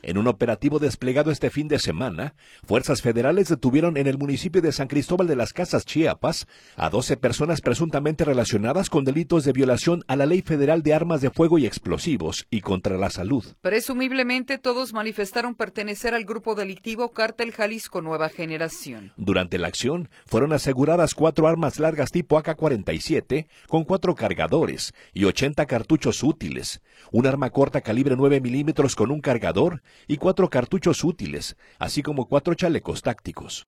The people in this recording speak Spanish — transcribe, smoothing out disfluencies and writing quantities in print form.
En un operativo desplegado este fin de semana, fuerzas federales detuvieron en el municipio de San Cristóbal de las Casas, Chiapas, a 12 personas presuntamente relacionadas con delitos de violación a la Ley Federal de Armas de Fuego y Explosivos y contra la salud. Presumiblemente todos manifestaron pertenecer al grupo delictivo Cártel Jalisco Nueva Generación. Durante la acción, fueron aseguradas 4 armas largas tipo AK-47 con 4 cargadores y 80 cartuchos útiles, un arma corta calibre 9 milímetros con un cargador y 4 cartuchos útiles, así como 4 chalecos tácticos.